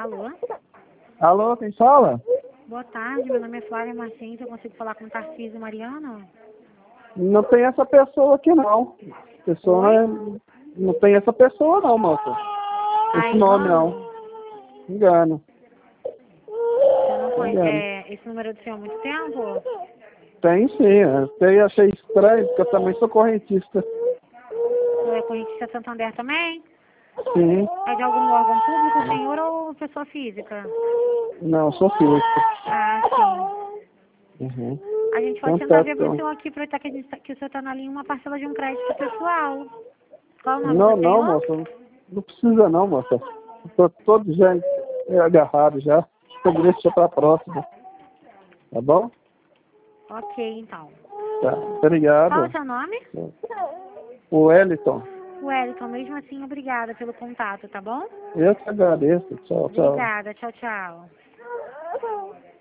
Alô? Alô, quem fala? Boa tarde, meu nome é Flávia Martins, eu consigo falar com o Tarcísio Mariano? Não tem essa pessoa aqui não. Não tem essa pessoa não, moça. Esse nome não. Engano. Você não conhece, Engano. esse número é do senhor há muito tempo? Tem sim, eu achei estranho, porque eu também sou correntista. Você é correntista Santander também? Sim. É de algum órgão público, senhor, ou pessoa física? Não, sou físico. Ah, sim. Uhum. A gente pode tentar ver para o senhor aqui, aproveitar que o senhor está na linha, uma parcela de um crédito pessoal. Qual o nome do Não, senhor? moça. Não precisa não, moça. Estou todo já agarrado já. Eu deixo para a próxima. Tá bom? Ok, então. Tá. Obrigado. Qual é o seu nome? O Wellington. Wellington, mesmo assim, obrigada pelo contato, tá bom? Eu que agradeço. Tchau, tchau. Obrigada, tchau, tchau.